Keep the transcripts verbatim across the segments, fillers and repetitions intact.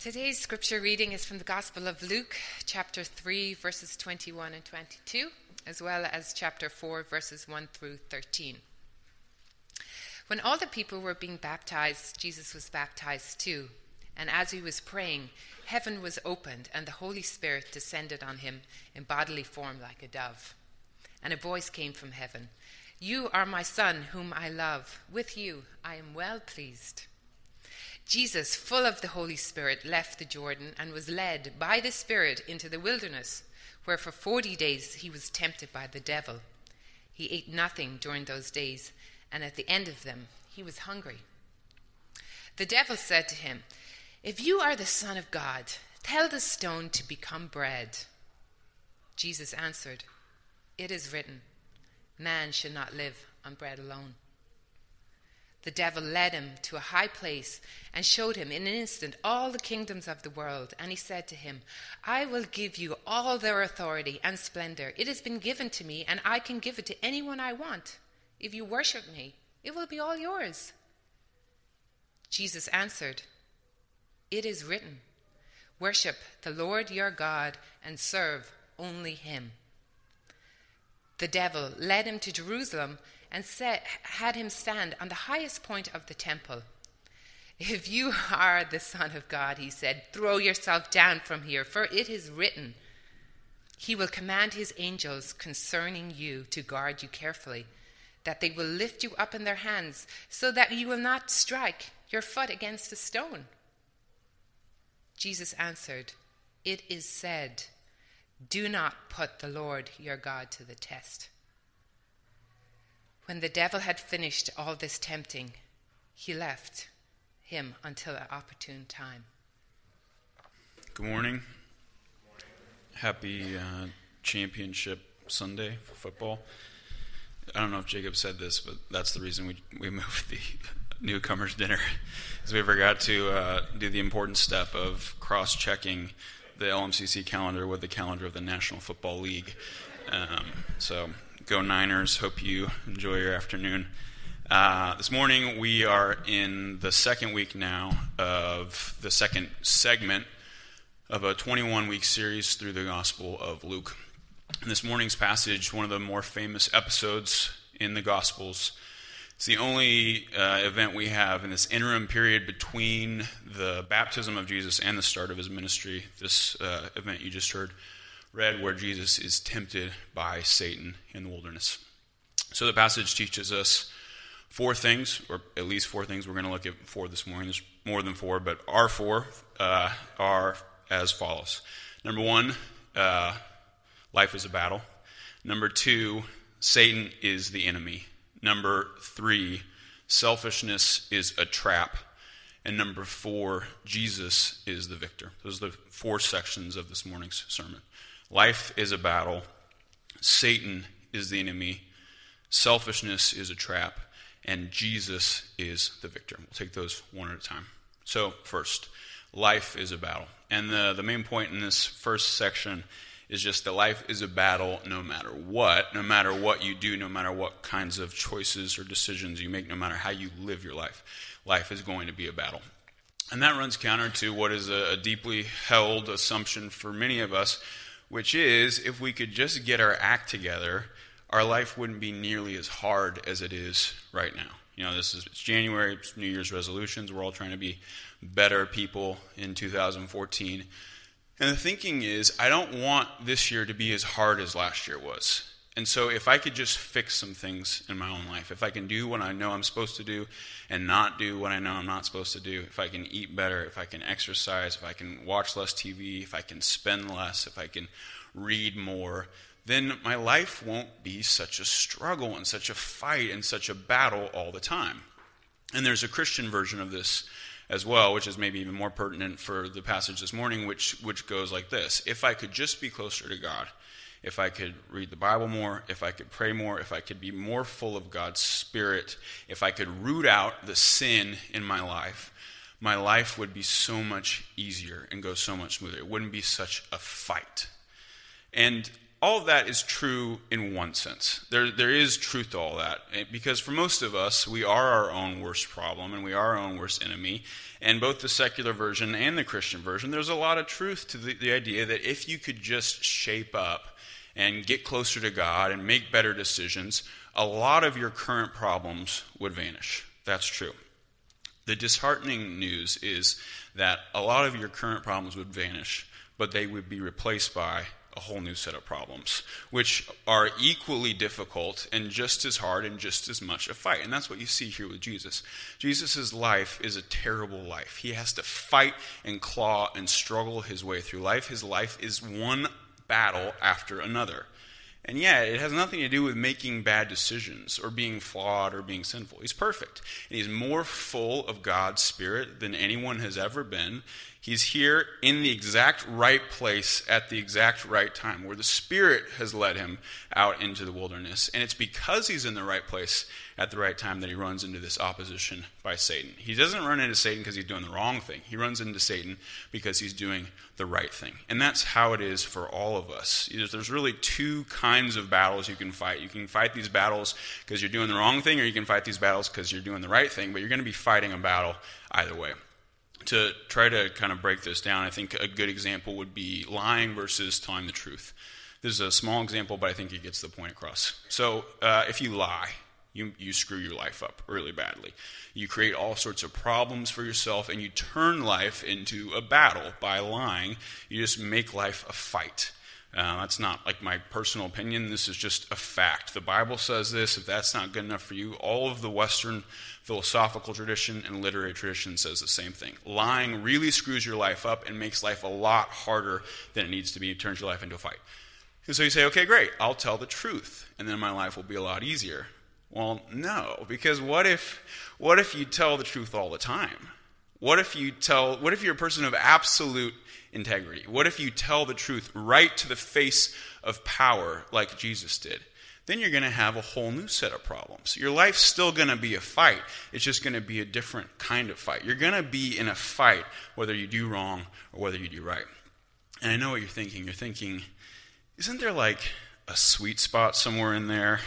Today's scripture reading is from the Gospel of Luke, chapter three, verses twenty-one and twenty-two, as well as chapter four, verses one through thirteen. When all the people were being baptized, Jesus was baptized too. And as he was praying, heaven was opened, and the Holy Spirit descended on him in bodily form like a dove. And a voice came from heaven, "You are my Son, whom I love. With you I am well pleased." Jesus, full of the Holy Spirit, left the Jordan and was led by the Spirit into the wilderness, where for forty days he was tempted by the devil. He ate nothing during those days, and at the end of them he was hungry. The devil said to him, "If you are the Son of God, tell the stone to become bread." Jesus answered, "It is written, man shall not live on bread alone." The devil led him to a high place and showed him in an instant all the kingdoms of the world. And he said to him, "I will give you all their authority and splendor. It has been given to me, and I can give it to anyone I want. If you worship me, it will be all yours." Jesus answered, "It is written, worship the Lord your God and serve only him." The devil led him to Jerusalem and set, had him stand on the highest point of the temple. "If you are the Son of God," he said, "throw yourself down from here, for it is written, he will command his angels concerning you to guard you carefully, that they will lift you up in their hands, so that you will not strike your foot against a stone." Jesus answered, "It is said, do not put the Lord your God to the test." When the devil had finished all this tempting, he left him until an opportune time. Good morning. Happy uh, Championship Sunday for football. I don't know if Jacob said this, but that's the reason we we moved the newcomers dinner, is we forgot to uh, do the important step of cross-checking the L M C C calendar with the calendar of the National Football League. Um, so go Niners. Hope you enjoy your afternoon. Uh, this morning we are in the second week now of the second segment of a twenty-one week series through the Gospel of Luke. In this morning's passage, one of the more famous episodes in the Gospels, it's the only uh, event we have in this interim period between the baptism of Jesus and the start of his ministry. This uh, event you just heard read, where Jesus is tempted by Satan in the wilderness. So the passage teaches us four things, or at least four things. We're going to look at four this morning. There's more than four, but our four uh, are as follows. Number one, uh, life is a battle. Number two, Satan is the enemy. Number three, selfishness is a trap. And number four, Jesus is the victor. Those are the four sections of this morning's sermon. Life is a battle. Satan is the enemy. Selfishness is a trap. And Jesus is the victor. We'll take those one at a time. So first, life is a battle. And the, the main point in this first section is just that life is a battle no matter what, no matter what you do, no matter what kinds of choices or decisions you make, no matter how you live your life. Life is going to be a battle. And that runs counter to what is a, a deeply held assumption for many of us, which is if we could just get our act together, our life wouldn't be nearly as hard as it is right now. You know, this is it's January, it's New Year's resolutions. We're all trying to be better people in two thousand fourteen. And the thinking is, I don't want this year to be as hard as last year was. And so if I could just fix some things in my own life, if I can do what I know I'm supposed to do and not do what I know I'm not supposed to do, if I can eat better, if I can exercise, if I can watch less T V, if I can spend less, if I can read more, then my life won't be such a struggle and such a fight and such a battle all the time. And there's a Christian version of this as well, which is maybe even more pertinent for the passage this morning, which which goes like this. If I could just be closer to God, if I could read the Bible more, if I could pray more, if I could be more full of God's Spirit, if I could root out the sin in my life, my life would be so much easier and go so much smoother. It wouldn't be such a fight. And all of that is true in one sense. There, there is truth to all that. Because for most of us, we are our own worst problem, and we are our own worst enemy. And both the secular version and the Christian version, there's a lot of truth to the, the idea that if you could just shape up and get closer to God and make better decisions, a lot of your current problems would vanish. That's true. The disheartening news is that a lot of your current problems would vanish, but they would be replaced by a whole new set of problems, which are equally difficult and just as hard and just as much a fight. And that's what you see here with Jesus. Jesus' life is a terrible life. He has to fight and claw and struggle his way through life. His life is one battle after another. And yet, it has nothing to do with making bad decisions or being flawed or being sinful. He's perfect. And he's more full of God's Spirit than anyone has ever been. He's here in the exact right place at the exact right time, where the Spirit has led him out into the wilderness. And it's because he's in the right place at the right time that he runs into this opposition by Satan. He doesn't run into Satan because he's doing the wrong thing. He runs into Satan because he's doing the right thing. And that's how it is for all of us. There's really two kinds of battles you can fight. You can fight these battles because you're doing the wrong thing, or you can fight these battles because you're doing the right thing, but you're going to be fighting a battle either way. To try to kind of break this down, I think a good example would be lying versus telling the truth. This is a small example, but I think it gets the point across. So uh, if you lie, you, you screw your life up really badly. You create all sorts of problems for yourself, and you turn life into a battle by lying. You just make life a fight. Uh, that's not like my personal opinion. This is just a fact. The Bible says this. If that's not good enough for you, all of the Western philosophical tradition and literary tradition says the same thing. Lying really screws your life up and makes life a lot harder than it needs to be. It turns your life into a fight. And so you say, okay, great, I'll tell the truth, and then my life will be a lot easier. Well, no, because what if what if you tell the truth all the time? What if you tell what if you're a person of absolute integrity? What if you tell the truth right to the face of power like Jesus did? Then you're going to have a whole new set of problems. Your life's still going to be a fight. It's just going to be a different kind of fight. You're going to be in a fight whether you do wrong or whether you do right. And I know what you're thinking. You're thinking, isn't there like a sweet spot somewhere in there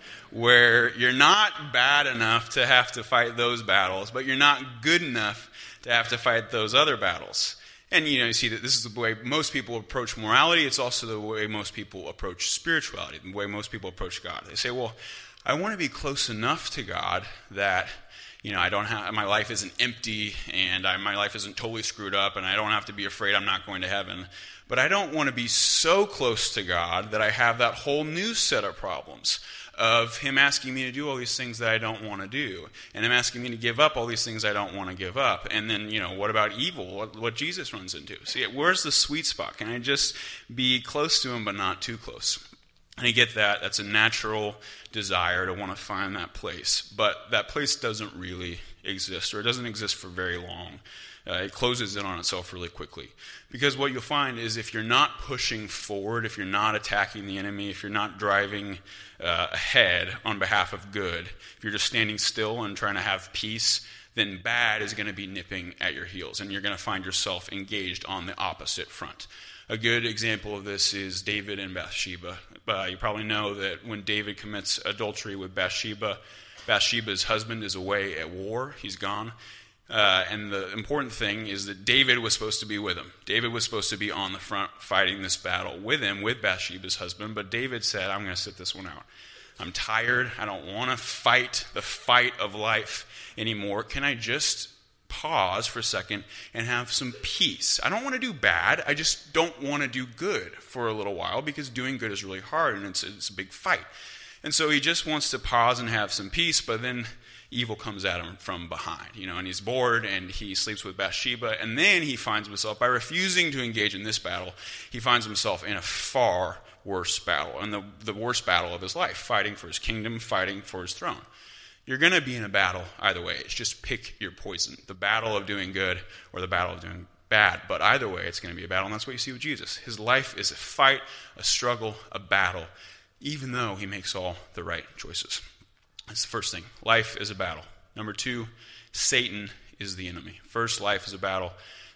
where you're not bad enough to have to fight those battles, but you're not good enough to have to fight those other battles? And, you know, you see that this is the way most people approach morality. It's also the way most people approach spirituality, the way most people approach God. They say, well, I want to be close enough to God that, you know, I don't have, my life isn't empty, and I, my life isn't totally screwed up, and I don't have to be afraid I'm not going to heaven. But I don't want to be so close to God that I have that whole new set of problems of him asking me to do all these things that I don't want to do, and him asking me to give up all these things I don't want to give up. And then, you know, what about evil? What, what Jesus runs into? See, where's the sweet spot? Can I just be close to him but not too close? And you get that. That's a natural desire to want to find that place. But that place doesn't really exist, or it doesn't exist for very long. Uh, it closes in on itself really quickly. Because what you'll find is if you're not pushing forward, if you're not attacking the enemy, if you're not driving uh, ahead on behalf of good, if you're just standing still and trying to have peace, then bad is going to be nipping at your heels, and you're going to find yourself engaged on the opposite front. A good example of this is David and Bathsheba. Uh, you probably know that when David commits adultery with Bathsheba, Bathsheba's husband is away at war. He's gone. Uh, and the important thing is that David was supposed to be with him. David was supposed to be on the front fighting this battle with him, with Bathsheba's husband. But David said, I'm going to sit this one out. I'm tired. I don't want to fight the fight of life anymore. Can I just pause for a second and have some peace? I don't want to do bad. I just don't want to do good for a little while, because doing good is really hard, and it's, it's a big fight. And so he just wants to pause and have some peace, but then evil comes at him from behind, you know, and he's bored, and he sleeps with Bathsheba, and then he finds himself, by refusing to engage in this battle, he finds himself in a far worse battle, and the, the worst battle of his life, fighting for his kingdom, fighting for his throne. You're going to be in a battle either way. It's just pick your poison, the battle of doing good or the battle of doing bad. But either way, it's going to be a battle, and that's what you see with Jesus. His life is a fight, a struggle, a battle, even though he makes all the right choices. That's the first thing. Life is a battle. Number two, Satan is the enemy. First, life is a battle.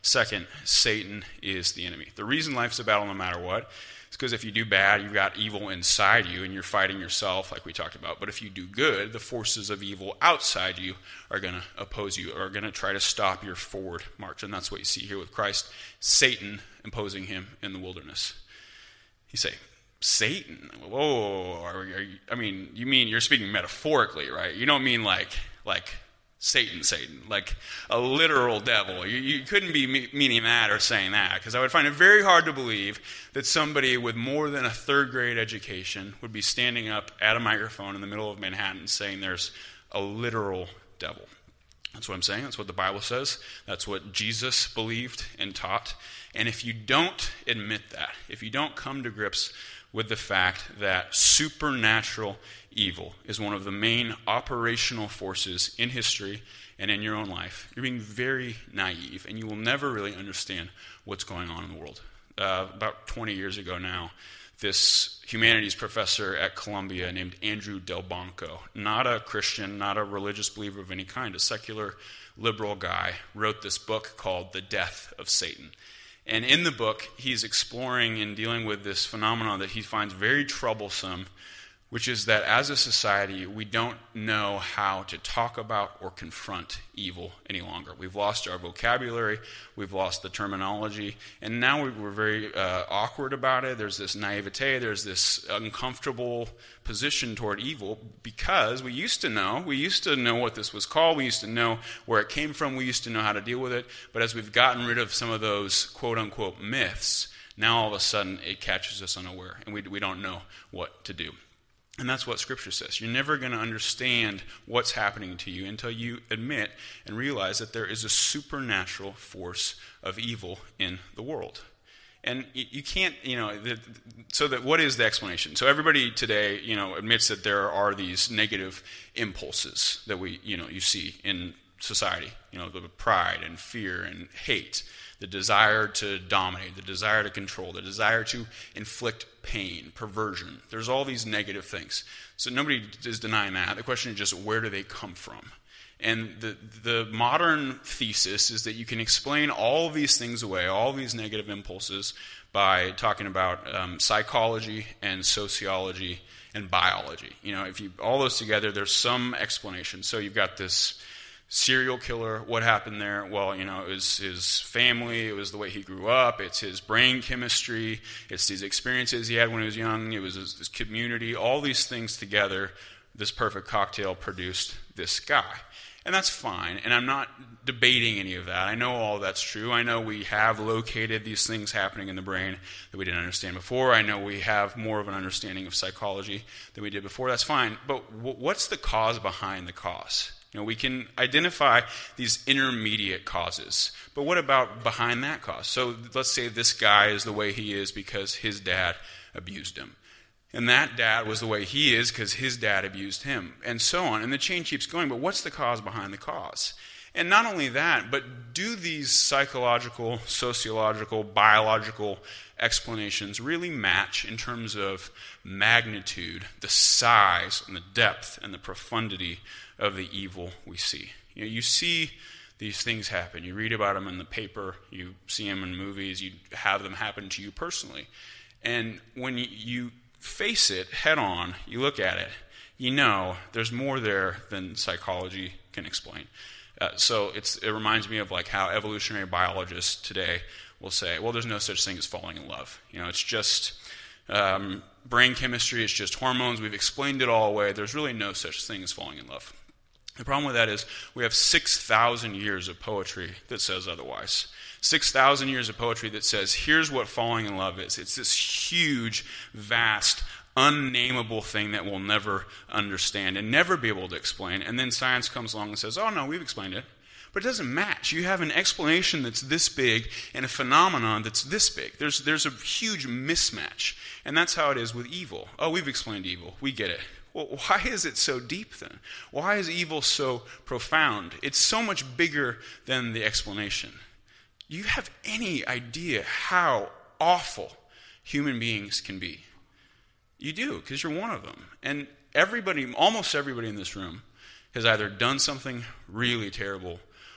Second, Satan is the enemy. The reason life's a battle no matter what is because if you do bad, you've got evil inside you and you're fighting yourself like we talked about. But if you do good, the forces of evil outside you are going to oppose you, are going to try to stop your forward march. And that's what you see here with Christ, Satan imposing him in the wilderness. You say, Satan? Whoa, are, are you, I mean, you mean you're speaking metaphorically, right? You don't mean like like Satan, Satan, like a literal devil. You, you couldn't be me- meaning that or saying that, because I would find it very hard to believe that somebody with more than a third grade education would be standing up at a microphone in the middle of Manhattan saying there's a literal devil. That's what I'm saying. That's what the Bible says. That's what Jesus believed and taught. And if you don't admit that, if you don't come to grips with the fact that supernatural evil is one of the main operational forces in history and in your own life, you're being very naive, and you will never really understand what's going on in the world. Uh, about twenty years ago now, this humanities professor at Columbia named Andrew Delbanco, not a Christian, not a religious believer of any kind, a secular liberal guy, wrote this book called The Death of Satan. And in the book, he's exploring and dealing with this phenomenon that he finds very troublesome, which is that as a society, we don't know how to talk about or confront evil any longer. We've lost our vocabulary, we've lost the terminology, and now we're very uh, awkward about it. There's this naivete, there's this uncomfortable position toward evil, because we used to know, we used to know what this was called, we used to know where it came from, we used to know how to deal with it, but as we've gotten rid of some of those quote-unquote myths, now all of a sudden it catches us unaware, and we, we don't know what to do. And that's what Scripture says. You're never going to understand what's happening to you until you admit and realize that there is a supernatural force of evil in the world. And you can't, you know, the, so that what is the explanation? So everybody today, you know, admits that there are these negative impulses that we, you know, you see in society. You know, the pride and fear and hate, the desire to dominate, the desire to control, the desire to inflict pain, perversion. There's all these negative things. So nobody is denying that. The question is just, where do they come from? And the the modern thesis is that you can explain all of these things away, all these negative impulses, by talking about um, psychology and sociology and biology. You know, if you all those together, there's some explanation. So you've got this serial killer. What happened there? Well, you know, it was his family. It was the way he grew up. It's his brain chemistry. It's these experiences he had when he was young. It was his, his community. All these things together, this perfect cocktail produced this guy. And that's fine. And I'm not debating any of that. I know all that's true. I know we have located these things happening in the brain that we didn't understand before. I know we have more of an understanding of psychology than we did before. That's fine. But w- what's the cause behind the cause? You know, we can identify these intermediate causes, but what about behind that cause? So let's say this guy is the way he is because his dad abused him. And that dad was the way he is because his dad abused him, and so on. And the chain keeps going, but what's the cause behind the cause? And not only that, but do these psychological, sociological, biological explanations really match in terms of magnitude, the size and the depth and the profundity of the evil we see? You know, you see these things happen. You read about them in the paper. You see them in movies. You have them happen to you personally. And when you, you face it head on, you look at it, you know there's more there than psychology can explain. Uh, so it's, it reminds me of like how evolutionary biologists today will say, well, there's no such thing as falling in love. You know, it's just um, brain chemistry, it's just hormones. We've explained it all away. There's really no such thing as falling in love. The problem with that is we have six thousand years of poetry that says otherwise. six thousand years of poetry that says, here's what falling in love is. It's this huge, vast, unnameable thing that we'll never understand and never be able to explain. And then science comes along and says, oh, no, we've explained it. But it doesn't match. You have an explanation that's this big and a phenomenon that's this big. There's, there's a huge mismatch. And that's how it is with evil. Oh, we've explained evil. We get it. Well, why is it so deep then? Why is evil so profound? It's so much bigger than the explanation. Do you have any idea how awful human beings can be? You do, because you're one of them. And everybody, almost everybody in this room, has either done something really terrible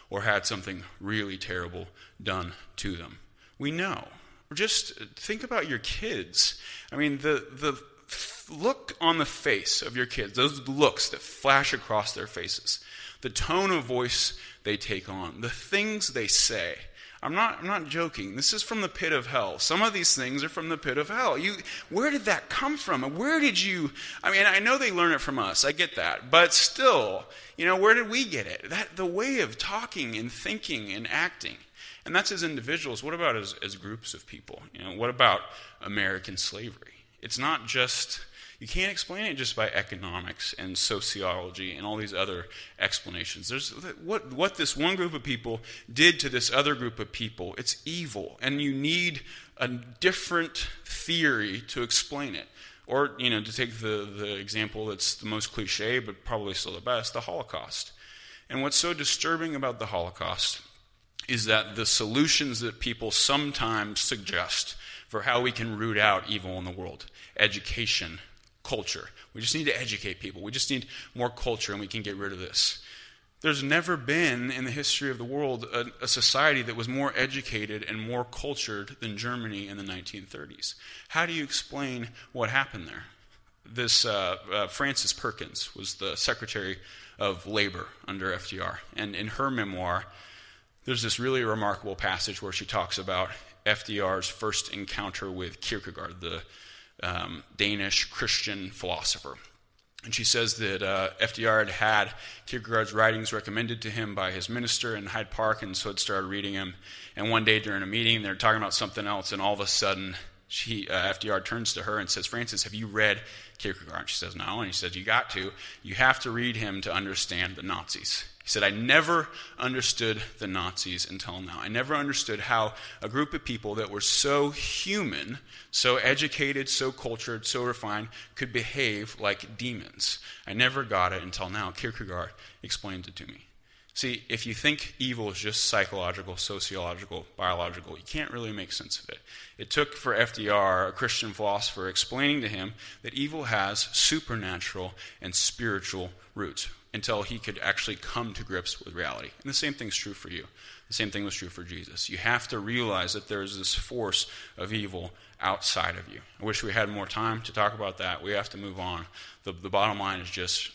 or had something really terrible done to them. We know. Just think about your kids. I mean, the the look on the face of your kids, those looks that flash across their faces, the tone of voice they take on, the things they say. I'm not I'm not joking. This is from the pit of hell. Some of these things are from the pit of hell. You where did that come from? Where did you I mean, I know they learn it from us. I get that. But still, you know, where did we get it? That the way of talking and thinking and acting. And that's as individuals. What about as, as groups of people? You know, what about American slavery? It's not just, you can't explain it just by economics and sociology and all these other explanations. There's what what this one group of people did to this other group of people. It's evil, and you need a different theory to explain it. Or, you know, to take the, the example that's the most cliche, but probably still the best, the Holocaust. And what's so disturbing about the Holocaust is that the solutions that people sometimes suggest for how we can root out evil in the world, education, culture. We just need to educate people. We just need more culture and we can get rid of this. There's never been in the history of the world a, a society that was more educated and more cultured than Germany in the nineteen thirties. How do you explain what happened there? This uh, uh, Frances Perkins was the Secretary of Labor under F D R, and in her memoir, there's this really remarkable passage where she talks about F D R's first encounter with Kierkegaard, the um, Danish Christian philosopher. And she says that uh, F D R had had Kierkegaard's writings recommended to him by his minister in Hyde Park, and so had started reading him. And one day during a meeting, they're talking about something else, and all of a sudden, she, uh, F D R turns to her and says, "Frances, have you read Kierkegaard?" And she says, "No." And he says, "You got to. You have to read him to understand the Nazis." He said, "I never understood the Nazis until now. I never understood how a group of people that were so human, so educated, so cultured, so refined, could behave like demons. I never got it until now. Kierkegaard explained it to me." See, if you think evil is just psychological, sociological, biological, you can't really make sense of it. It took for F D R, a Christian philosopher, explaining to him that evil has supernatural and spiritual roots until he could actually come to grips with reality. And the same thing's true for you. The same thing was true for Jesus. You have to realize that there's this force of evil outside of you. I wish we had more time to talk about that. We have to move on. The, the bottom line is just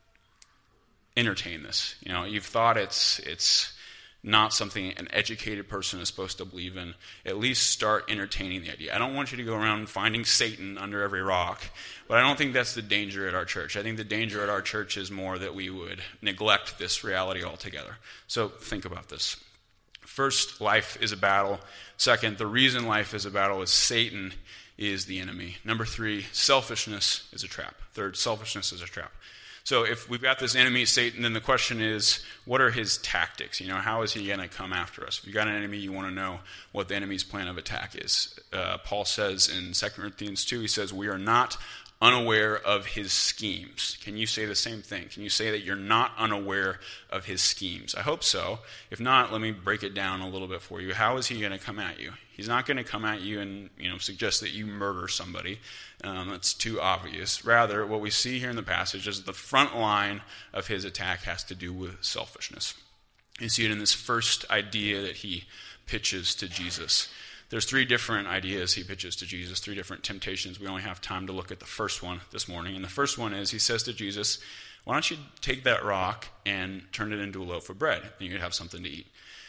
entertain this. You know, you've thought it's it's not something an educated person is supposed to believe in. At least start entertaining the idea. I don't want you to go around finding Satan under every rock, but I don't think that's the danger at our church. I think the danger at our church is more that we would neglect this reality altogether. So think about this. First, life is a battle. Second, the reason life is a battle is Satan is the enemy. Number three, selfishness is a trap. Third, selfishness is a trap. So if we've got this enemy, Satan, then the question is, what are his tactics? You know, how is he going to come after us? If you've got an enemy, you want to know what the enemy's plan of attack is. Uh, Paul says in Second Corinthians two, he says, we are not unaware of his schemes. Can you say the same thing? Can you say that you're not unaware of his schemes? I hope so. If not, let me break it down a little bit for you. How is he going to come at you? He's not going to come at you and, you know, suggest that you murder somebody. Um, that's too obvious. Rather, what we see here in the passage is the front line of his attack has to do with selfishness. You see it in this first idea that he pitches to Jesus. There's three different ideas he pitches to Jesus, three different temptations. We only have time to look at the first one this morning. And the first one is he says to Jesus, why don't you take that rock and turn it into a loaf of bread? Then you'd have something to eat.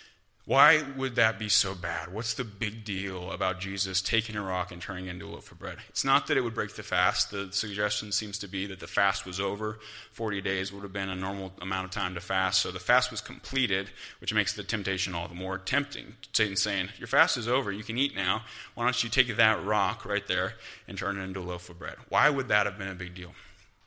Why would that be so bad? What's the big deal about Jesus taking a rock and turning it into a loaf of bread? It's not that it would break the fast. The suggestion seems to be that the fast was over. forty days would have been a normal amount of time to fast. So the fast was completed, which makes the temptation all the more tempting. Satan's saying, your fast is over. You can eat now. Why don't you take that rock right there and turn it into a loaf of bread? Why would that have been a big deal?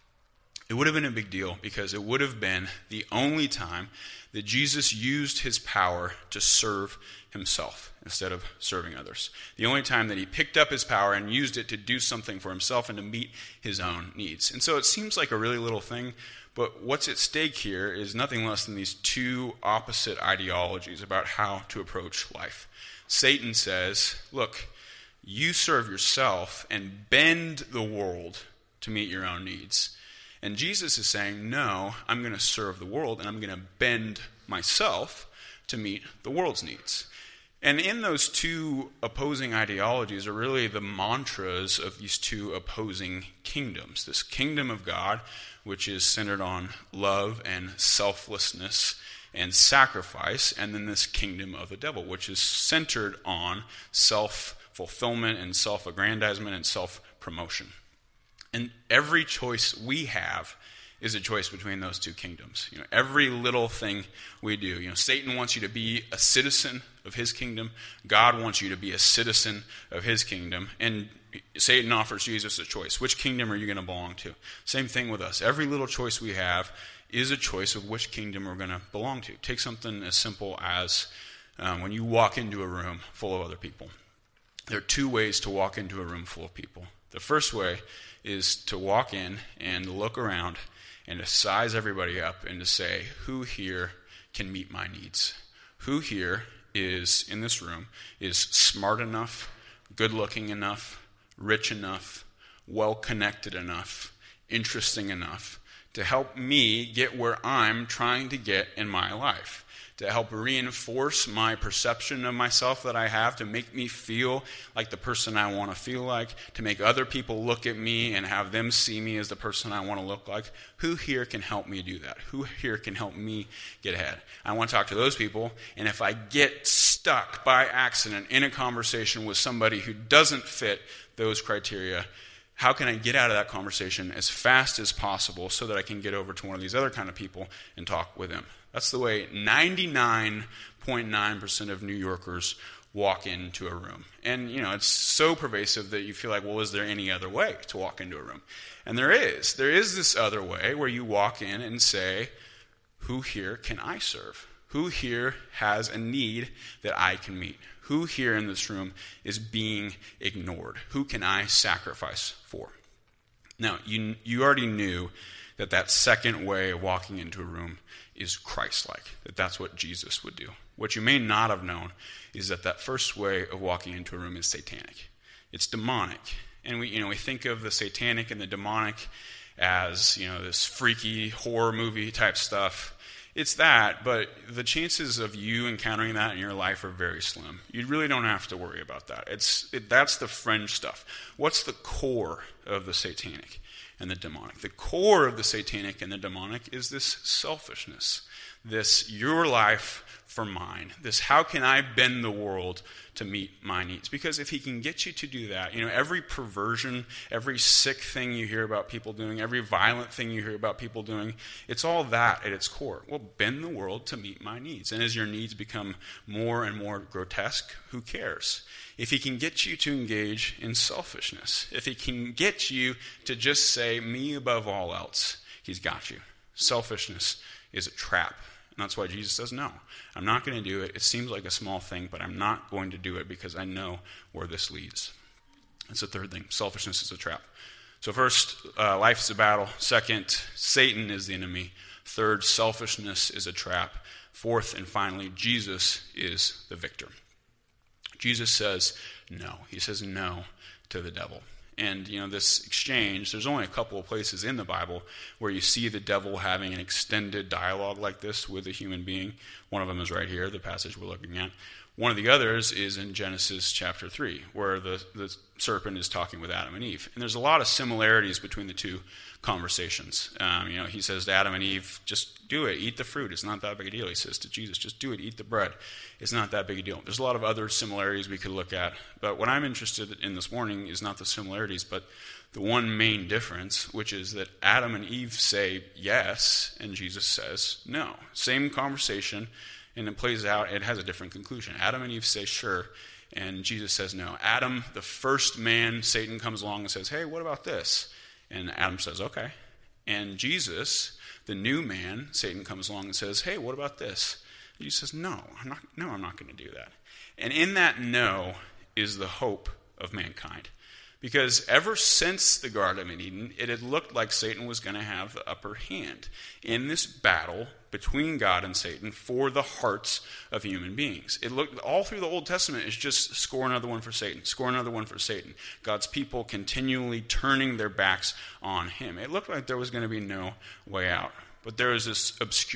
It would have been a big deal because it would have been the only time that Jesus used his power to serve himself instead of serving others. The only time that he picked up his power and used it to do something for himself and to meet his own needs. And so it seems like a really little thing, but what's at stake here is nothing less than these two opposite ideologies about how to approach life. Satan says, look, you serve yourself and bend the world to meet your own needs. And Jesus is saying, no, I'm going to serve the world and I'm going to bend myself to meet the world's needs. And in those two opposing ideologies are really the mantras of these two opposing kingdoms. This kingdom of God, which is centered on love and selflessness and sacrifice, and then this kingdom of the devil, which is centered on self-fulfillment and self-aggrandizement and self-promotion. And every choice we have is a choice between those two kingdoms. You know, every little thing we do. You know, Satan wants you to be a citizen of his kingdom. God wants you to be a citizen of his kingdom. And Satan offers Jesus a choice. Which kingdom are you going to belong to? Same thing with us. Every little choice we have is a choice of which kingdom we're going to belong to. Take something as simple as um, when you walk into a room full of other people. There are two ways to walk into a room full of people. The first way is to walk in and look around and to size everybody up and to say, who here can meet my needs? Who here is, in this room, is smart enough, good-looking enough, rich enough, well-connected enough, interesting enough to help me get where I'm trying to get in my life? To help reinforce my perception of myself that I have, to make me feel like the person I want to feel like, to make other people look at me and have them see me as the person I want to look like. Who here can help me do that? Who here can help me get ahead? I want to talk to those people, and if I get stuck by accident in a conversation with somebody who doesn't fit those criteria, how can I get out of that conversation as fast as possible so that I can get over to one of these other kind of people and talk with them? That's the way ninety-nine point nine percent of New Yorkers walk into a room. And, you know, it's so pervasive that you feel like, well, is there any other way to walk into a room? And there is. There is this other way where you walk in and say, who here can I serve? Who here has a need that I can meet? Who here in this room is being ignored? Who can I sacrifice for? Now, you you already knew that that second way of walking into a room is Christ-like, that that's what Jesus would do. What you may not have known is that that first way of walking into a room is satanic. It's demonic. And we, you know, we think of the satanic and the demonic as, you know, this freaky horror movie type stuff. It's that, but the chances of you encountering that in your life are very slim. You really don't have to worry about that. It's it, that's the fringe stuff. What's the core of the satanic and the demonic? The core of the satanic and the demonic is this selfishness, this your life for mine, this how can I bend the world to meet my needs? Because if he can get you to do that, you know, every perversion, every sick thing you hear about people doing, every violent thing you hear about people doing, it's all that at its core. Well, bend the world to meet my needs. And as your needs become more and more grotesque, who cares? If he can get you to engage in selfishness, if he can get you to just say, me above all else, he's got you. Selfishness is a trap. And that's why Jesus says, no, I'm not going to do it. It seems like a small thing, but I'm not going to do it because I know where this leads. That's the third thing. Selfishness is a trap. So first, uh, life is a battle. Second, Satan is the enemy. Third, selfishness is a trap. Fourth, and finally, Jesus is the victor. Jesus says no. He says no to the devil. And, you know, this exchange, there's only a couple of places in the Bible where you see the devil having an extended dialogue like this with a human being. One of them is right here, the passage we're looking at. One of the others is in Genesis chapter three, where the, the serpent is talking with Adam and Eve. And there's a lot of similarities between the two conversations. Um, you know, he says to Adam and Eve, just do it, eat the fruit. It's not that big a deal. He says to Jesus, just do it, eat the bread. It's not that big a deal. There's a lot of other similarities we could look at. But what I'm interested in this morning is not the similarities, but the one main difference, which is that Adam and Eve say yes, and Jesus says no. Same conversation, and it plays out, it has a different conclusion. Adam and Eve say sure, and Jesus says no. Adam, the first man, Satan comes along and says, hey, what about this? And Adam says, okay. And Jesus, the new man, Satan comes along and says, hey, what about this? And Jesus says, no, I'm not, no, I'm not going to do that. And in that no is the hope of mankind. Because ever since the Garden of Eden, it had looked like Satan was going to have the upper hand in this battle between God and Satan for the hearts of human beings. It looked all through the Old Testament is just score another one for Satan, score another one for Satan. God's people continually turning their backs on him. It looked like there was going to be no way out. But there was this obscure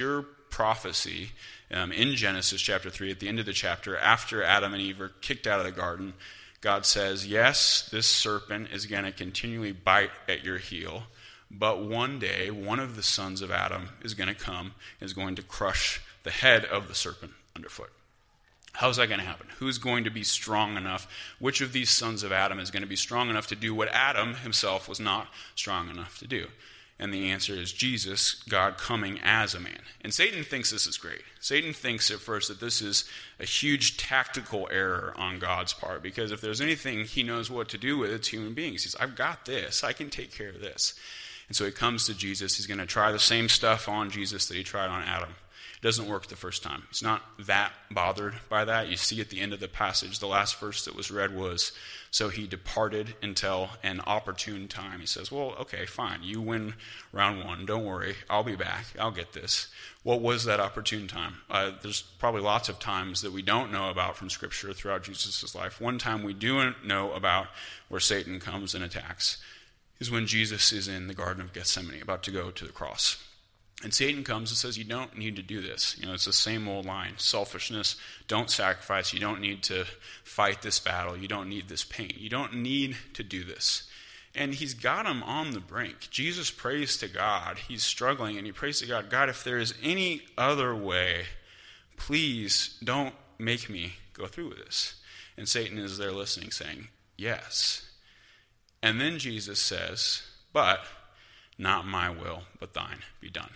prophecy um, in Genesis chapter three, at the end of the chapter, after Adam and Eve are kicked out of the garden, God says, yes, this serpent is going to continually bite at your heel, but one day, one of the sons of Adam is going to come and is going to crush the head of the serpent underfoot. How's that going to happen? Who's going to be strong enough? Which of these sons of Adam is going to be strong enough to do what Adam himself was not strong enough to do? And the answer is Jesus, God coming as a man. And Satan thinks this is great. Satan thinks at first that this is a huge tactical error on God's part, because if there's anything he knows what to do with, it's human beings. He says, I've got this. I can take care of this. And so he comes to Jesus. He's going to try the same stuff on Jesus that he tried on Adam. It doesn't work the first time. He's not that bothered by that. You see at the end of the passage, the last verse that was read was, so he departed until an opportune time. He says, well, okay, fine. You win round one. Don't worry. I'll be back. I'll get this. What was that opportune time? Uh, there's probably lots of times that we don't know about from Scripture throughout Jesus' life. One time we do know about where Satan comes and attacks is when Jesus is in the Garden of Gethsemane, about to go to the cross. And Satan comes and says, you don't need to do this. You know, it's the same old line. Selfishness, don't sacrifice. You don't need to fight this battle. You don't need this pain. You don't need to do this. And he's got him on the brink. Jesus prays to God. He's struggling, and he prays to God, God, if there is any other way, please don't make me go through with this. And Satan is there listening, saying, yes. And then Jesus says, but not my will, but thine be done.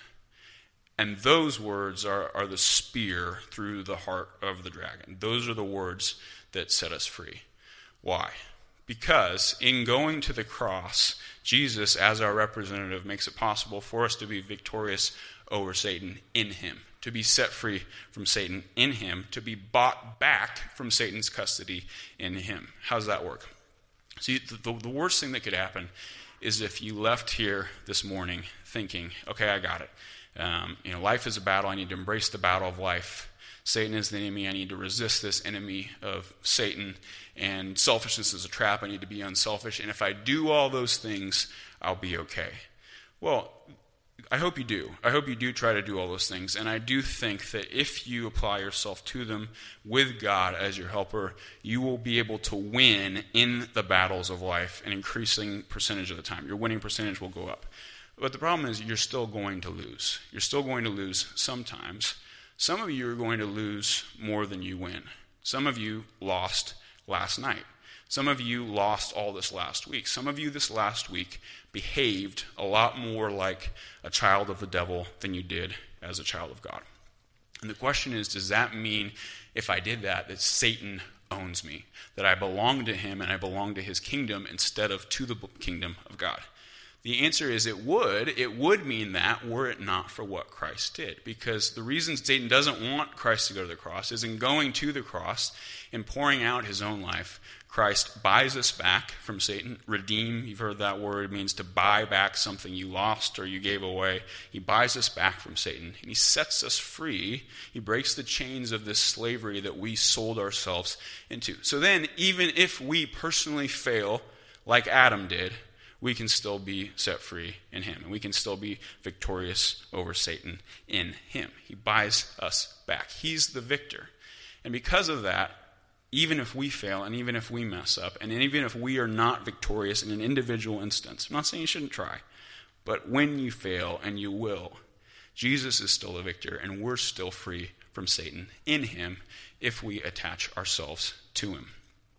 And those words are, are the spear through the heart of the dragon. Those are the words that set us free. Why? Because in going to the cross, Jesus, as our representative, makes it possible for us to be victorious over Satan in him, to be set free from Satan in him, to be bought back from Satan's custody in him. How does that work? See, the, the worst thing that could happen is if you left here this morning thinking, okay, I got it. Um, you know, life is a battle. I need to embrace the battle of life. Satan is the enemy. I need to resist this enemy of Satan. And selfishness is a trap. I need to be unselfish. And if I do all those things, I'll be okay. Well, I hope you do. I hope you do try to do all those things. And I do think that if you apply yourself to them with God as your helper, you will be able to win in the battles of life an increasing percentage of the time. Your winning percentage will go up. But the problem is you're still going to lose. You're still going to lose sometimes. Some of you are going to lose more than you win. Some of you lost last night. Some of you lost all this last week. Some of you this last week behaved a lot more like a child of the devil than you did as a child of God. And the question is, does that mean if I did that, that Satan owns me, that I belong to him and I belong to his kingdom instead of to the kingdom of God? The answer is it would. It would mean that were it not for what Christ did. Because the reason Satan doesn't want Christ to go to the cross is in going to the cross and pouring out his own life, Christ buys us back from Satan. Redeem, you've heard that word, means to buy back something you lost or you gave away. He buys us back from Satan, and he sets us free. He breaks the chains of this slavery that we sold ourselves into. So then, even if we personally fail, like Adam did, we can still be set free in him, and we can still be victorious over Satan in him. He buys us back. He's the victor. And because of that, even if we fail, and even if we mess up, and even if we are not victorious in an individual instance, I'm not saying you shouldn't try, but when you fail, and you will, Jesus is still the victor, and we're still free from Satan in him if we attach ourselves to him.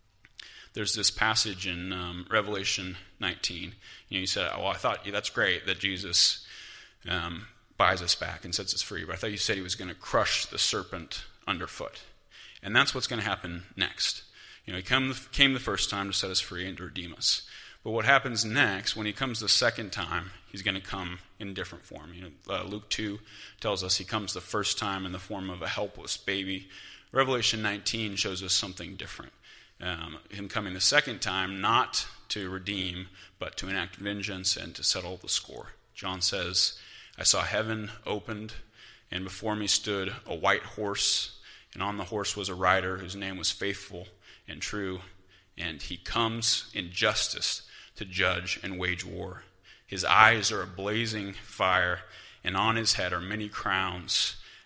There's this passage in um, Revelation nineteen. You know, you said, well, I thought, yeah, that's great that Jesus um, buys us back and sets us free, but I thought you said he was going to crush the serpent underfoot. And that's what's going to happen next. You know, he come, came the first time to set us free and to redeem us. But what happens next, when he comes the second time, he's going to come in different form. You know, uh, Luke two tells us he comes the first time in the form of a helpless baby. Revelation nineteen shows us something different. Um, him coming the second time, not to redeem, but to enact vengeance and to settle the score. John says, I saw heaven opened, and before me stood a white horse, and on the horse was a rider whose name was Faithful and True, and he comes in justice to judge and wage war. His eyes are a blazing fire, and on his head are many crowns,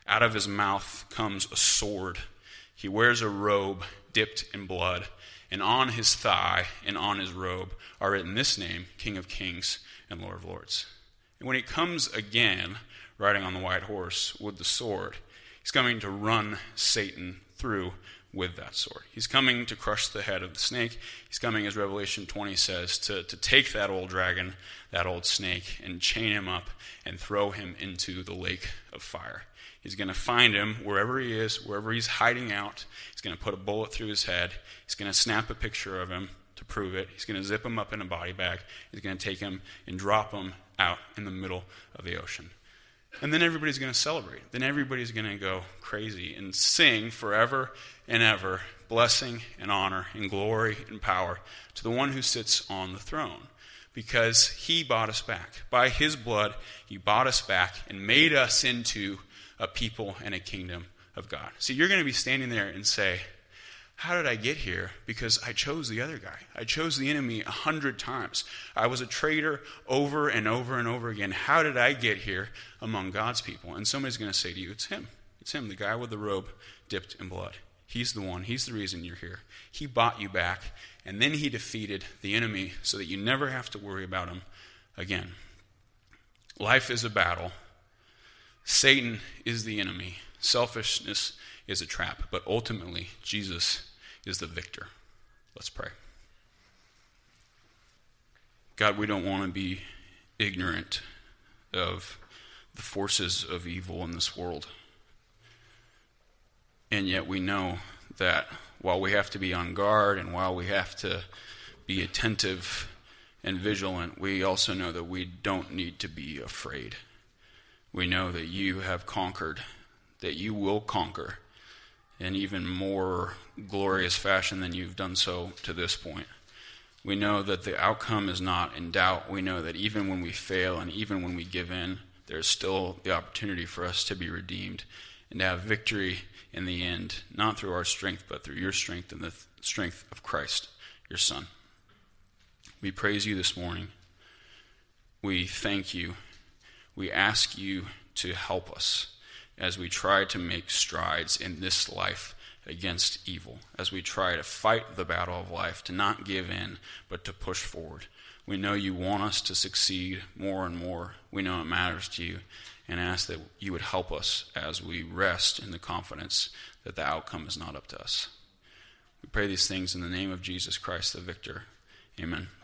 Out of his mouth comes a sword. He wears a robe dipped in blood, and on his thigh and on his robe are written this name, King of Kings and Lord of Lords. And when he comes again, riding on the white horse with the sword, he's coming to run Satan through with that sword. He's coming to crush the head of the snake. He's coming, as Revelation twenty says, to, to take that old dragon, that old snake, and chain him up and throw him into the lake of fire. He's going to find him wherever he is, wherever he's hiding out. He's going to put a bullet through his head. He's going to snap a picture of him to prove it. He's going to zip him up in a body bag. He's going to take him and drop him out in the middle of the ocean. And then everybody's going to celebrate. Then everybody's going to go crazy and sing forever and ever, blessing and honor and glory and power to the one who sits on the throne. Because he bought us back. By his blood, he bought us back and made us into a people and a kingdom of God. So you're going to be standing there and say, how did I get here? Because I chose the other guy. I chose the enemy a hundred times. I was a traitor over and over and over again. How did I get here among God's people? And somebody's going to say to you, it's him. It's him, the guy with the robe dipped in blood. He's the one. He's the reason you're here. He bought you back, and then he defeated the enemy so that you never have to worry about him again. Life is a battle. Satan is the enemy. Selfishness is a trap. But ultimately, Jesus is the victor. Let's pray. God, we don't want to be ignorant of the forces of evil in this world. And yet we know that while we have to be on guard and while we have to be attentive and vigilant, we also know that we don't need to be afraid. We know that you have conquered, that you will conquer in even more glorious fashion than you've done so to this point. We know that the outcome is not in doubt. We know that even when we fail and even when we give in, there's still the opportunity for us to be redeemed and to have victory in the end, not through our strength, but through your strength and the th- strength of Christ, your Son. We praise you this morning. We thank you. We ask you to help us as we try to make strides in this life against evil, as we try to fight the battle of life, to not give in, but to push forward. We know you want us to succeed more and more. We know it matters to you, and ask that you would help us as we rest in the confidence that the outcome is not up to us. We pray these things in the name of Jesus Christ, the victor. Amen.